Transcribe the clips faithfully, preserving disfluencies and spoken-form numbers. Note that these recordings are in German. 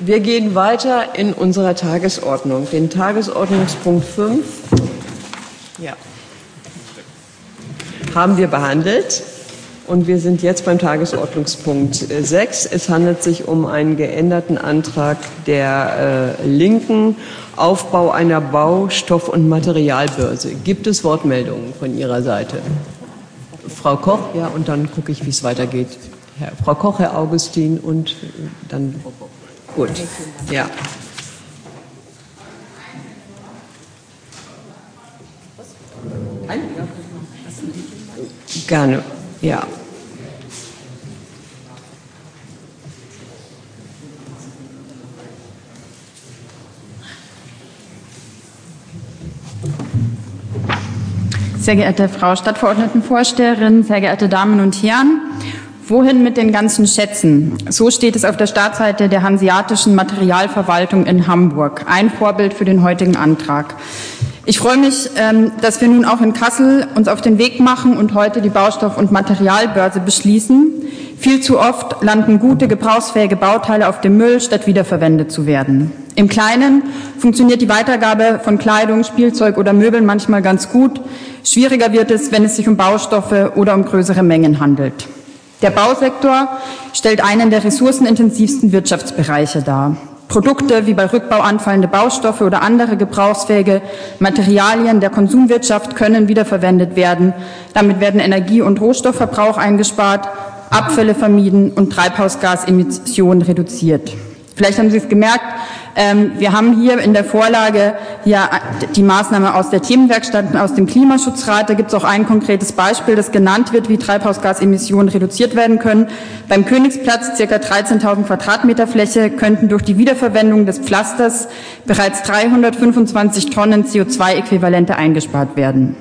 Wir gehen weiter in unserer Tagesordnung. Den Tagesordnungspunkt fünf ja, haben wir behandelt. Und wir sind jetzt beim Tagesordnungspunkt sechs. Es handelt sich um einen geänderten Antrag der äh, Linken, Aufbau einer Baustoff- und Materialbörse. Gibt es Wortmeldungen von Ihrer Seite? Frau Koch, ja, und dann gucke ich, wie es weitergeht. Herr, Frau Koch, Herr Augustin und dann. Gut, ja. Gerne, ja. Sehr geehrte Frau Stadtverordnetenvorsteherin, sehr geehrte Damen und Herren, wohin mit den ganzen Schätzen? So steht es auf der Startseite der Hanseatischen Materialverwaltung in Hamburg. Ein Vorbild für den heutigen Antrag. Ich freue mich, dass wir nun auch in Kassel uns auf den Weg machen und heute die Baustoff- und Materialbörse beschließen. Viel zu oft landen gute, gebrauchsfähige Bauteile auf dem Müll, statt wiederverwendet zu werden. Im Kleinen funktioniert die Weitergabe von Kleidung, Spielzeug oder Möbeln manchmal ganz gut. Schwieriger wird es, wenn es sich um Baustoffe oder um größere Mengen handelt. Der Bausektor stellt einen der ressourcenintensivsten Wirtschaftsbereiche dar. Produkte wie bei Rückbau anfallende Baustoffe oder andere gebrauchsfähige Materialien der Konsumwirtschaft können wiederverwendet werden. Damit werden Energie- und Rohstoffverbrauch eingespart, Abfälle vermieden und Treibhausgasemissionen reduziert. Vielleicht haben Sie es gemerkt, ähm, wir haben hier in der Vorlage ja die Maßnahme aus der Themenwerkstatt und aus dem Klimaschutzrat. Da gibt es auch ein konkretes Beispiel, das genannt wird, wie Treibhausgasemissionen reduziert werden können. Beim Königsplatz, circa dreizehntausend Quadratmeter Fläche, könnten durch die Wiederverwendung des Pflasters bereits dreihundertfünfundzwanzig Tonnen C O zwei Äquivalente eingespart werden.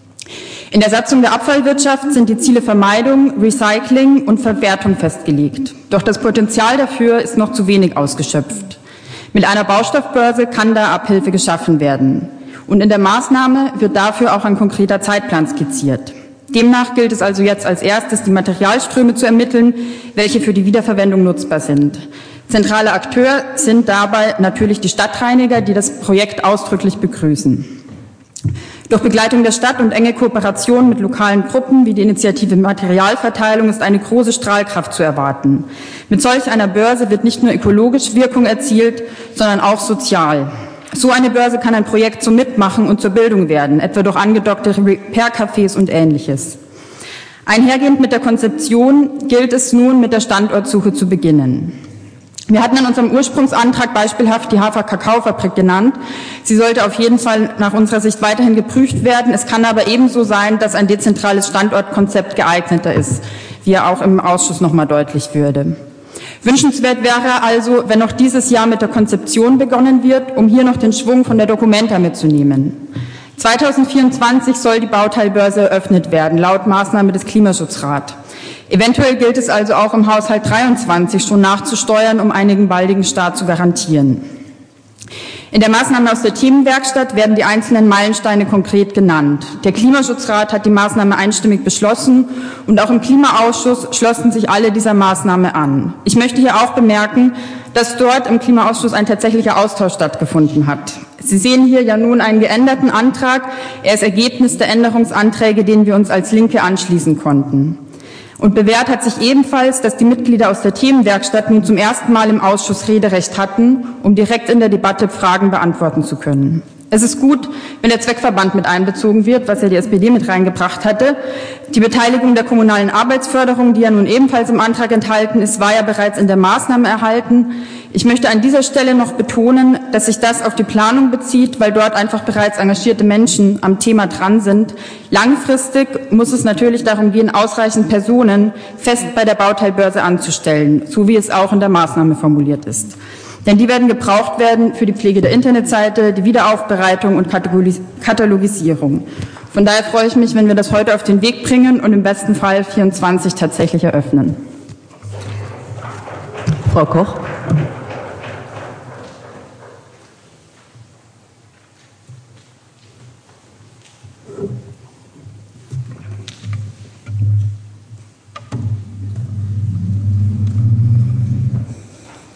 In der Satzung der Abfallwirtschaft sind die Ziele Vermeidung, Recycling und Verwertung festgelegt. Doch das Potenzial dafür ist noch zu wenig ausgeschöpft. Mit einer Baustoffbörse kann da Abhilfe geschaffen werden. Und in der Maßnahme wird dafür auch ein konkreter Zeitplan skizziert. Demnach gilt es also jetzt als erstes, die Materialströme zu ermitteln, welche für die Wiederverwendung nutzbar sind. Zentrale Akteur sind dabei natürlich die Stadtreiniger, die das Projekt ausdrücklich begrüßen. Durch Begleitung der Stadt und enge Kooperation mit lokalen Gruppen wie die Initiative Materialverteilung ist eine große Strahlkraft zu erwarten. Mit solch einer Börse wird nicht nur ökologisch Wirkung erzielt, sondern auch sozial. So eine Börse kann ein Projekt zum Mitmachen und zur Bildung werden, etwa durch angedockte Repair-Cafés und Ähnliches. Einhergehend mit der Konzeption gilt es nun, mit der Standortsuche zu beginnen. Wir hatten in unserem Ursprungsantrag beispielhaft die Hafer-Kakao-Fabrik genannt. Sie sollte auf jeden Fall nach unserer Sicht weiterhin geprüft werden. Es kann aber ebenso sein, dass ein dezentrales Standortkonzept geeigneter ist, wie er auch im Ausschuss noch mal deutlich würde. Wünschenswert wäre also, wenn noch dieses Jahr mit der Konzeption begonnen wird, um hier noch den Schwung von der Documenta mitzunehmen. zweitausendvierundzwanzig soll die Bauteilbörse eröffnet werden, laut Maßnahme des Klimaschutzrats. Eventuell gilt es also auch im Haushalt dreiundzwanzig schon nachzusteuern, um einen baldigen Start zu garantieren. In der Maßnahme aus der Themenwerkstatt werden die einzelnen Meilensteine konkret genannt. Der Klimaschutzrat hat die Maßnahme einstimmig beschlossen und auch im Klimaausschuss schlossen sich alle dieser Maßnahme an. Ich möchte hier auch bemerken, dass dort im Klimaausschuss ein tatsächlicher Austausch stattgefunden hat. Sie sehen hier ja nun einen geänderten Antrag. Er ist Ergebnis der Änderungsanträge, denen wir uns als Linke anschließen konnten. Und bewährt hat sich ebenfalls, dass die Mitglieder aus der Themenwerkstatt nun zum ersten Mal im Ausschuss Rederecht hatten, um direkt in der Debatte Fragen beantworten zu können. Es ist gut, wenn der Zweckverband mit einbezogen wird, was ja die S P D mit reingebracht hatte. Die Beteiligung der kommunalen Arbeitsförderung, die ja nun ebenfalls im Antrag enthalten ist, war ja bereits in der Maßnahme erhalten. Ich möchte an dieser Stelle noch betonen, dass sich das auf die Planung bezieht, weil dort einfach bereits engagierte Menschen am Thema dran sind. Langfristig muss es natürlich darum gehen, ausreichend Personen fest bei der Bauteilbörse anzustellen, so wie es auch in der Maßnahme formuliert ist. Denn die werden gebraucht werden für die Pflege der Internetseite, die Wiederaufbereitung und Katalogisierung. Von daher freue ich mich, wenn wir das heute auf den Weg bringen und im besten Fall vierundzwanzig tatsächlich eröffnen. Frau Koch.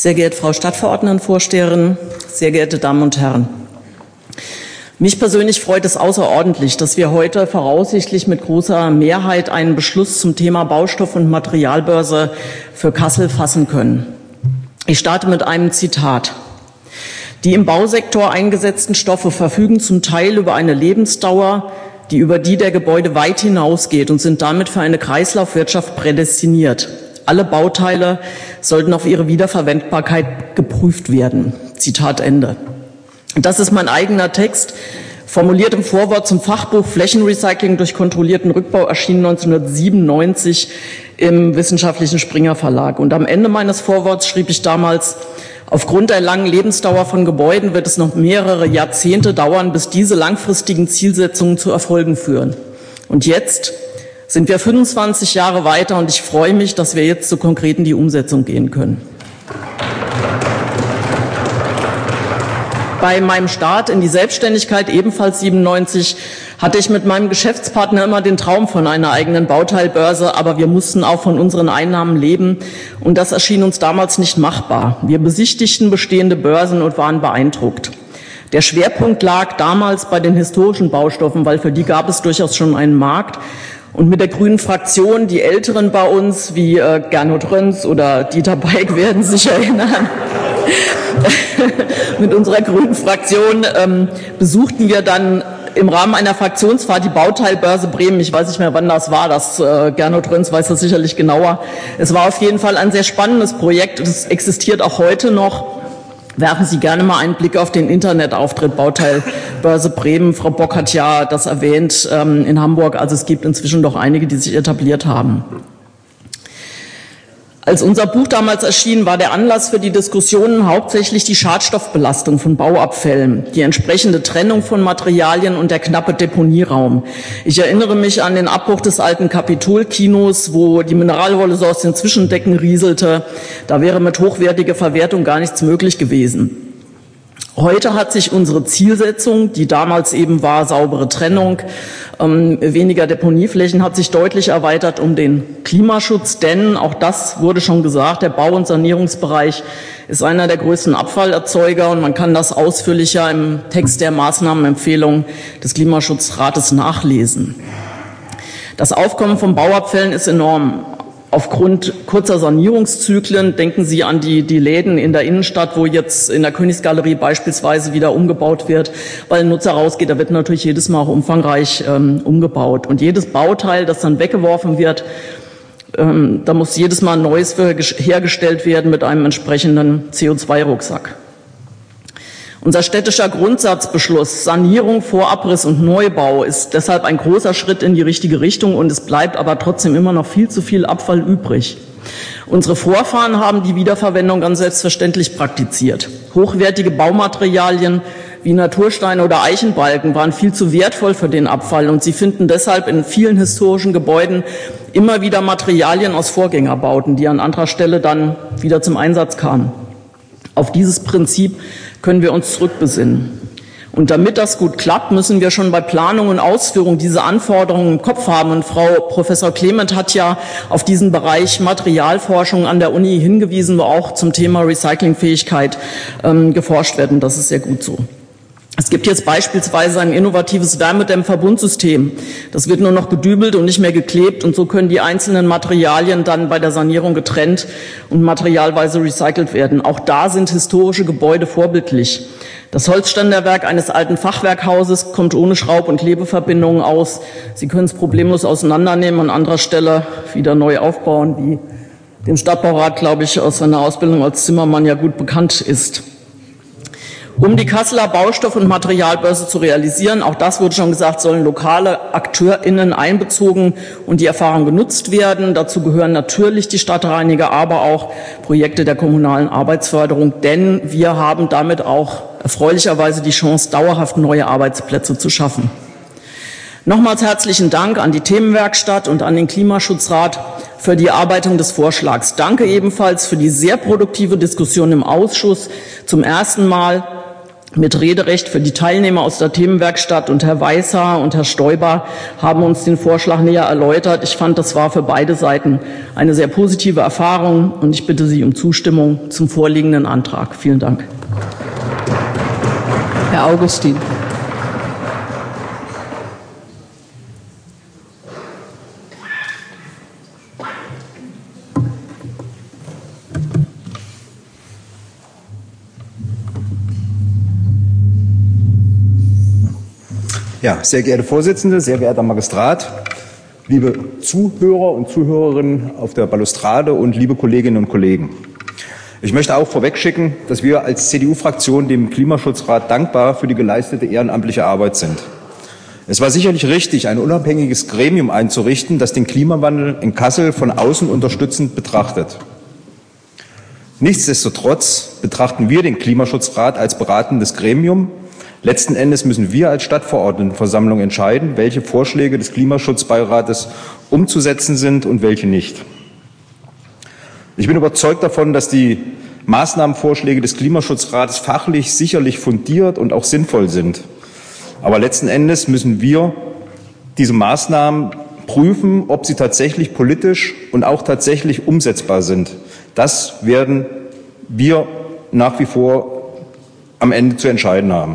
Sehr geehrte Frau Stadtverordnetenvorsteherin, sehr geehrte Damen und Herren. Mich persönlich freut es außerordentlich, dass wir heute voraussichtlich mit großer Mehrheit einen Beschluss zum Thema Baustoff- und Materialbörse für Kassel fassen können. Ich starte mit einem Zitat. Die im Bausektor eingesetzten Stoffe verfügen zum Teil über eine Lebensdauer, die über die der Gebäude weit hinausgeht und sind damit für eine Kreislaufwirtschaft prädestiniert. Alle Bauteile sollten auf ihre Wiederverwendbarkeit geprüft werden. Zitat Ende. Das ist mein eigener Text, formuliert im Vorwort zum Fachbuch Flächenrecycling durch kontrollierten Rückbau, erschienen neunzehnhundertsiebenundneunzig im Wissenschaftlichen Springer Verlag. Und am Ende meines Vorworts schrieb ich damals: Aufgrund der langen Lebensdauer von Gebäuden wird es noch mehrere Jahrzehnte dauern, bis diese langfristigen Zielsetzungen zu Erfolgen führen. Und jetzt sind wir fünfundzwanzig Jahre weiter und ich freue mich, dass wir jetzt so konkret in die Umsetzung gehen können. Bei meinem Start in die Selbstständigkeit, ebenfalls siebenundneunzig, hatte ich mit meinem Geschäftspartner immer den Traum von einer eigenen Bauteilbörse, aber wir mussten auch von unseren Einnahmen leben und das erschien uns damals nicht machbar. Wir besichtigten bestehende Börsen und waren beeindruckt. Der Schwerpunkt lag damals bei den historischen Baustoffen, weil für die gab es durchaus schon einen Markt. Und mit der grünen Fraktion, die Älteren bei uns, wie äh, Gernot Röns oder Dieter Beik werden sich erinnern, mit unserer grünen Fraktion ähm, besuchten wir dann im Rahmen einer Fraktionsfahrt die Bauteilbörse Bremen. Ich weiß nicht mehr, wann das war. Das äh, Gernot Röns weiß das sicherlich genauer. Es war auf jeden Fall ein sehr spannendes Projekt. Es existiert auch heute noch. Werfen Sie gerne mal einen Blick auf den Internetauftritt Bauteilbörse Bremen. Frau Bock hat ja das erwähnt ähm, in Hamburg. Also es gibt inzwischen doch einige, die sich etabliert haben. Als unser Buch damals erschien, war der Anlass für die Diskussionen hauptsächlich die Schadstoffbelastung von Bauabfällen, die entsprechende Trennung von Materialien und der knappe Deponieraum. Ich erinnere mich an den Abbruch des alten Kapitol-Kinos, wo die Mineralwolle so aus den Zwischendecken rieselte. Da wäre mit hochwertiger Verwertung gar nichts möglich gewesen. Heute hat sich unsere Zielsetzung, die damals eben war, saubere Trennung, ähm, weniger Deponieflächen, hat sich deutlich erweitert um den Klimaschutz, denn, auch das wurde schon gesagt, der Bau- und Sanierungsbereich ist einer der größten Abfallerzeuger und man kann das ausführlicher im Text der Maßnahmenempfehlung des Klimaschutzrates nachlesen. Das Aufkommen von Bauabfällen ist enorm. Aufgrund kurzer Sanierungszyklen, denken Sie an die, die Läden in der Innenstadt, wo jetzt in der Königsgalerie beispielsweise wieder umgebaut wird, weil ein Nutzer rausgeht, da wird natürlich jedes Mal auch umfangreich ähm, umgebaut. Und jedes Bauteil, das dann weggeworfen wird, ähm, da muss jedes Mal ein neues für hergestellt werden mit einem entsprechenden C O zwei Rucksack. Unser städtischer Grundsatzbeschluss Sanierung vor Abriss und Neubau ist deshalb ein großer Schritt in die richtige Richtung und es bleibt aber trotzdem immer noch viel zu viel Abfall übrig. Unsere Vorfahren haben die Wiederverwendung ganz selbstverständlich praktiziert. Hochwertige Baumaterialien wie Natursteine oder Eichenbalken waren viel zu wertvoll für den Abfall und sie finden deshalb in vielen historischen Gebäuden immer wieder Materialien aus Vorgängerbauten, die an anderer Stelle dann wieder zum Einsatz kamen. Auf dieses Prinzip können wir uns zurückbesinnen. Und damit das gut klappt, müssen wir schon bei Planung und Ausführung diese Anforderungen im Kopf haben. Und Frau Professor Clement hat ja auf diesen Bereich Materialforschung an der Uni hingewiesen, wo auch zum Thema Recyclingfähigkeit ähm, geforscht wird. Und das ist sehr gut so. Es gibt jetzt beispielsweise ein innovatives Wärmedämmverbundsystem. Das wird nur noch gedübelt und nicht mehr geklebt und so können die einzelnen Materialien dann bei der Sanierung getrennt und materialweise recycelt werden. Auch da sind historische Gebäude vorbildlich. Das Holzständerwerk eines alten Fachwerkhauses kommt ohne Schraub- und Klebeverbindungen aus. Sie können es problemlos auseinandernehmen und an anderer Stelle wieder neu aufbauen, wie dem Stadtbaurat, glaube ich, aus seiner Ausbildung als Zimmermann ja gut bekannt ist. Um die Kasseler Baustoff- und Materialbörse zu realisieren, auch das wurde schon gesagt, sollen lokale AkteurInnen einbezogen und die Erfahrung genutzt werden. Dazu gehören natürlich die Stadtreiniger, aber auch Projekte der kommunalen Arbeitsförderung, denn wir haben damit auch erfreulicherweise die Chance, dauerhaft neue Arbeitsplätze zu schaffen. Nochmals herzlichen Dank an die Themenwerkstatt und an den Klimaschutzrat für die Erarbeitung des Vorschlags. Danke ebenfalls für die sehr produktive Diskussion im Ausschuss. Zum ersten Mal mit Rederecht für die Teilnehmer aus der Themenwerkstatt und Herr Weißer und Herr Stoiber haben uns den Vorschlag näher erläutert. Ich fand, das war für beide Seiten eine sehr positive Erfahrung und ich bitte Sie um Zustimmung zum vorliegenden Antrag. Vielen Dank. Herr Augustin. Ja, sehr geehrte Vorsitzende, sehr geehrter Magistrat, liebe Zuhörer und Zuhörerinnen auf der Balustrade und liebe Kolleginnen und Kollegen. Ich möchte auch vorwegschicken, dass wir als C D U-Fraktion dem Klimaschutzrat dankbar für die geleistete ehrenamtliche Arbeit sind. Es war sicherlich richtig, ein unabhängiges Gremium einzurichten, das den Klimawandel in Kassel von außen unterstützend betrachtet. Nichtsdestotrotz betrachten wir den Klimaschutzrat als beratendes Gremium. Letzten Endes müssen wir als Stadtverordnetenversammlung entscheiden, welche Vorschläge des Klimaschutzbeirates umzusetzen sind und welche nicht. Ich bin überzeugt davon, dass die Maßnahmenvorschläge des Klimaschutzrates fachlich sicherlich fundiert und auch sinnvoll sind. Aber letzten Endes müssen wir diese Maßnahmen prüfen, ob sie tatsächlich politisch und auch tatsächlich umsetzbar sind. Das werden wir nach wie vor am Ende zu entscheiden haben.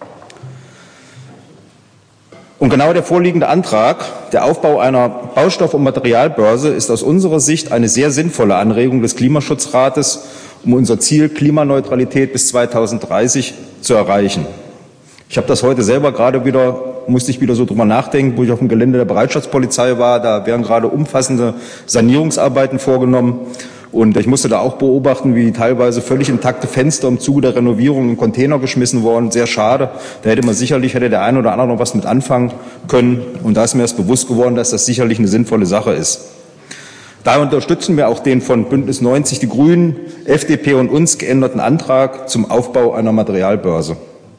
Und genau der vorliegende Antrag, der Aufbau einer Baustoff- und Materialbörse, ist aus unserer Sicht eine sehr sinnvolle Anregung des Klimaschutzrates, um unser Ziel Klimaneutralität bis zweitausenddreißig zu erreichen. Ich habe das heute selber gerade wieder, musste ich wieder so drüber nachdenken, wo ich auf dem Gelände der Bereitschaftspolizei war. Da werden gerade umfassende Sanierungsarbeiten vorgenommen. Und ich musste da auch beobachten, wie teilweise völlig intakte Fenster im Zuge der Renovierung in Container geschmissen wurden. Sehr schade. Da hätte man sicherlich, hätte der eine oder andere noch was mit anfangen können. Und da ist mir erst bewusst geworden, dass das sicherlich eine sinnvolle Sache ist. Daher unterstützen wir auch den von Bündnis neunzig, die Grünen, F D P und uns geänderten Antrag zum Aufbau einer Materialbörse.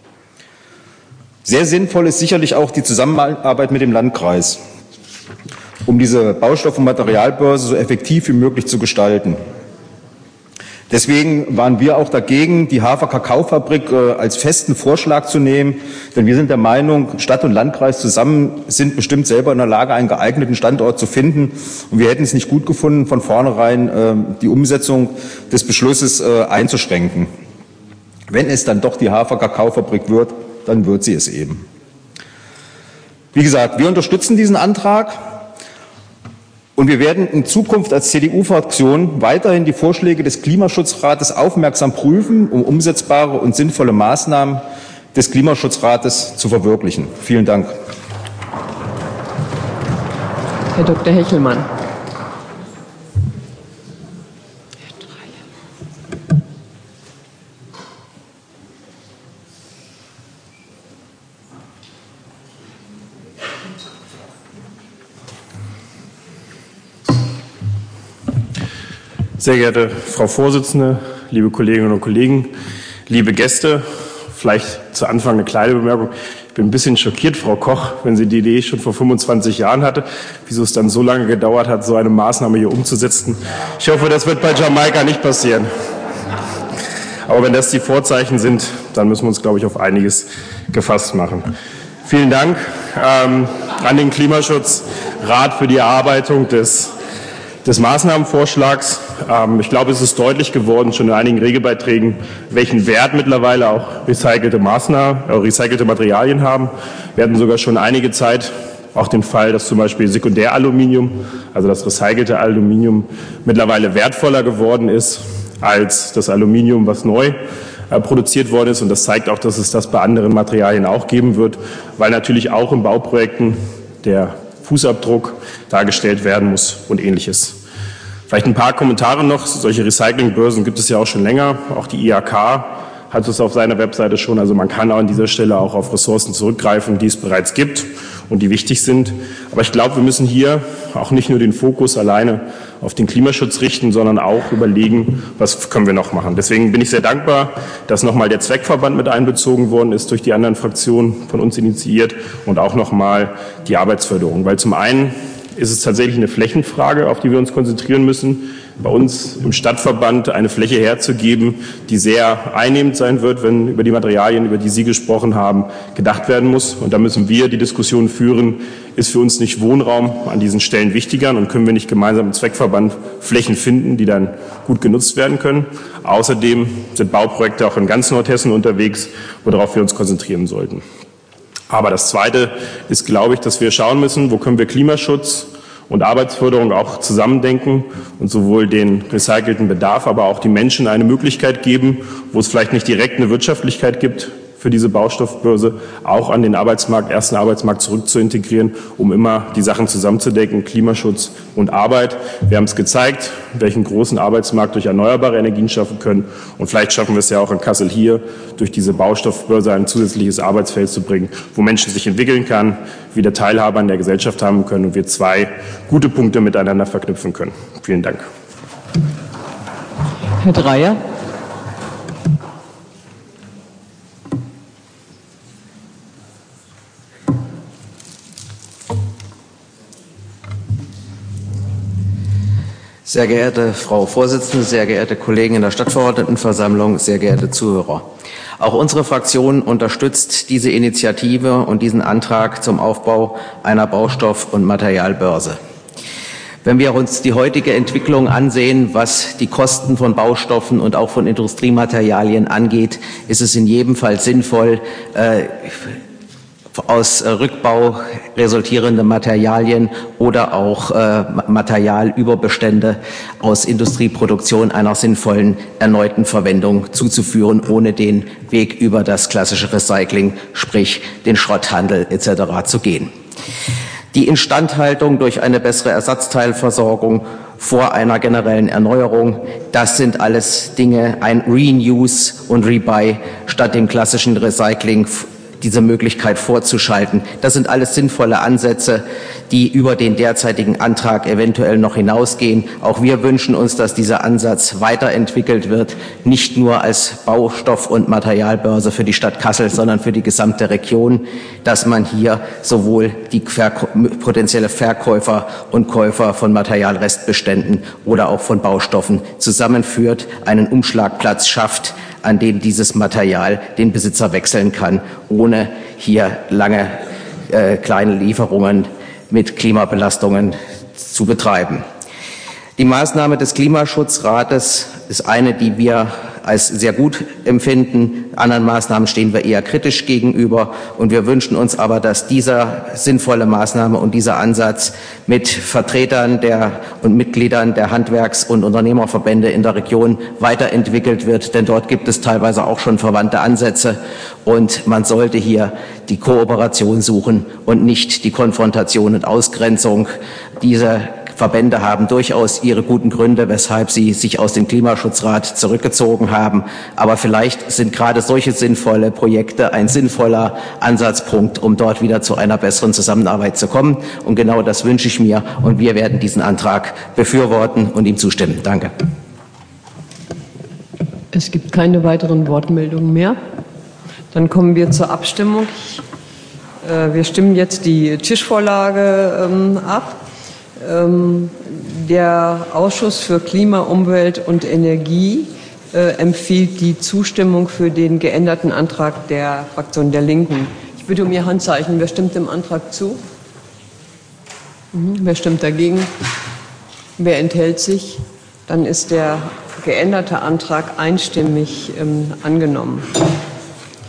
Sehr sinnvoll ist sicherlich auch die Zusammenarbeit mit dem Landkreis, um diese Baustoff- und Materialbörse so effektiv wie möglich zu gestalten. Deswegen waren wir auch dagegen, die Hafer-Kakao-Fabrik äh, als festen Vorschlag zu nehmen, denn wir sind der Meinung, Stadt und Landkreis zusammen sind bestimmt selber in der Lage, einen geeigneten Standort zu finden. Und wir hätten es nicht gut gefunden, von vornherein äh, die Umsetzung des Beschlusses äh, einzuschränken. Wenn es dann doch die Hafer-Kakao-Fabrik wird, dann wird sie es eben. Wie gesagt, wir unterstützen diesen Antrag. Und wir werden in Zukunft als C D U-Fraktion weiterhin die Vorschläge des Klimaschutzrates aufmerksam prüfen, um umsetzbare und sinnvolle Maßnahmen des Klimaschutzrates zu verwirklichen. Vielen Dank. Herr Doktor Hechelmann. Sehr geehrte Frau Vorsitzende, liebe Kolleginnen und Kollegen, liebe Gäste, vielleicht zu Anfang eine kleine Bemerkung. Ich bin ein bisschen schockiert, Frau Koch, wenn sie die Idee schon vor fünfundzwanzig Jahren hatte, wieso es dann so lange gedauert hat, so eine Maßnahme hier umzusetzen. Ich hoffe, das wird bei Jamaika nicht passieren. Aber wenn das die Vorzeichen sind, dann müssen wir uns, glaube ich, auf einiges gefasst machen. Vielen Dank ähm, an den Klimaschutzrat für die Erarbeitung des des Maßnahmenvorschlags. Ich glaube, es ist deutlich geworden, schon in einigen Regelbeiträgen, welchen Wert mittlerweile auch recycelte Maßnahmen, äh, recycelte Materialien haben. Wir hatten sogar schon einige Zeit auch den Fall, dass zum Beispiel Sekundäraluminium, also das recycelte Aluminium, mittlerweile wertvoller geworden ist als das Aluminium, was neu äh, produziert worden ist. Und das zeigt auch, dass es das bei anderen Materialien auch geben wird, weil natürlich auch in Bauprojekten der Fußabdruck dargestellt werden muss und Ähnliches. Vielleicht ein paar Kommentare noch. Solche Recyclingbörsen gibt es ja auch schon länger. Auch die I H K hat es auf seiner Webseite schon. Also man kann auch an dieser Stelle auch auf Ressourcen zurückgreifen, die es bereits gibt und die wichtig sind. Aber ich glaube, wir müssen hier auch nicht nur den Fokus alleine auf den Klimaschutz richten, sondern auch überlegen, was können wir noch machen. Deswegen bin ich sehr dankbar, dass nochmal der Zweckverband mit einbezogen worden ist, durch die anderen Fraktionen von uns initiiert, und auch nochmal die Arbeitsförderung. Weil zum einen ist es tatsächlich eine Flächenfrage, auf die wir uns konzentrieren müssen. Bei uns im Stadtverband eine Fläche herzugeben, die sehr einnehmend sein wird, wenn über die Materialien, über die Sie gesprochen haben, gedacht werden muss. Und da müssen wir die Diskussion führen, ist für uns nicht Wohnraum an diesen Stellen wichtiger und können wir nicht gemeinsam im Zweckverband Flächen finden, die dann gut genutzt werden können. Außerdem sind Bauprojekte auch in ganz Nordhessen unterwegs, worauf wir uns konzentrieren sollten. Aber das Zweite ist, glaube ich, dass wir schauen müssen, wo können wir Klimaschutz und Arbeitsförderung auch zusammendenken und sowohl den recycelten Bedarf, aber auch die Menschen eine Möglichkeit geben, wo es vielleicht nicht direkt eine Wirtschaftlichkeit gibt für diese Baustoffbörse, auch an den Arbeitsmarkt, ersten Arbeitsmarkt zurück zu integrieren, um immer die Sachen zusammenzudecken, Klimaschutz und Arbeit. Wir haben es gezeigt, welchen großen Arbeitsmarkt durch erneuerbare Energien schaffen können. Und vielleicht schaffen wir es ja auch in Kassel hier, durch diese Baustoffbörse ein zusätzliches Arbeitsfeld zu bringen, wo Menschen sich entwickeln kann, wieder Teilhabe an der Gesellschaft haben können und wir zwei gute Punkte miteinander verknüpfen können. Vielen Dank. Herr Dreyer. Sehr geehrte Frau Vorsitzende, sehr geehrte Kollegen in der Stadtverordnetenversammlung, sehr geehrte Zuhörer. Auch unsere Fraktion unterstützt diese Initiative und diesen Antrag zum Aufbau einer Baustoff- und Materialbörse. Wenn wir uns die heutige Entwicklung ansehen, was die Kosten von Baustoffen und auch von Industriematerialien angeht, ist es in jedem Fall sinnvoll, äh, aus Rückbau resultierende Materialien oder auch äh, Materialüberbestände aus Industrieproduktion einer sinnvollen erneuten Verwendung zuzuführen, ohne den Weg über das klassische Recycling, sprich den Schrotthandel et cetera zu gehen. Die Instandhaltung durch eine bessere Ersatzteilversorgung vor einer generellen Erneuerung, das sind alles Dinge, ein Reuse und Rebuy statt dem klassischen Recycling, diese Möglichkeit vorzuschalten. Das sind alles sinnvolle Ansätze, die über den derzeitigen Antrag eventuell noch hinausgehen. Auch wir wünschen uns, dass dieser Ansatz weiterentwickelt wird, nicht nur als Baustoff- und Materialbörse für die Stadt Kassel, sondern für die gesamte Region, dass man hier sowohl die Verk- potenzielle Verkäufer und Käufer von Materialrestbeständen oder auch von Baustoffen zusammenführt, einen Umschlagplatz schafft, an dem dieses Material den Besitzer wechseln kann, ohne hier lange äh, kleine Lieferungen mit Klimabelastungen zu betreiben. Die Maßnahme des Klimaschutzrates ist eine, die wir als sehr gut empfinden. Anderen Maßnahmen stehen wir eher kritisch gegenüber. Und wir wünschen uns aber, dass dieser sinnvolle Maßnahme und dieser Ansatz mit Vertretern der und Mitgliedern der Handwerks- und Unternehmerverbände in der Region weiterentwickelt wird. Denn dort gibt es teilweise auch schon verwandte Ansätze. Und man sollte hier die Kooperation suchen und nicht die Konfrontation und Ausgrenzung. Diese Verbände haben durchaus ihre guten Gründe, weshalb sie sich aus dem Klimaschutzrat zurückgezogen haben. Aber vielleicht sind gerade solche sinnvolle Projekte ein sinnvoller Ansatzpunkt, um dort wieder zu einer besseren Zusammenarbeit zu kommen. Und genau das wünsche ich mir. Und wir werden diesen Antrag befürworten und ihm zustimmen. Danke. Es gibt keine weiteren Wortmeldungen mehr. Dann kommen wir zur Abstimmung. Äh, wir stimmen jetzt die Tischvorlage ähm, ab. Der Ausschuss für Klima, Umwelt und Energie äh, empfiehlt die Zustimmung für den geänderten Antrag der Fraktion der Linken. Ich bitte um Ihr Handzeichen. Wer stimmt dem Antrag zu? Mhm. Wer stimmt dagegen? Wer enthält sich? Dann ist der geänderte Antrag einstimmig ähm, angenommen.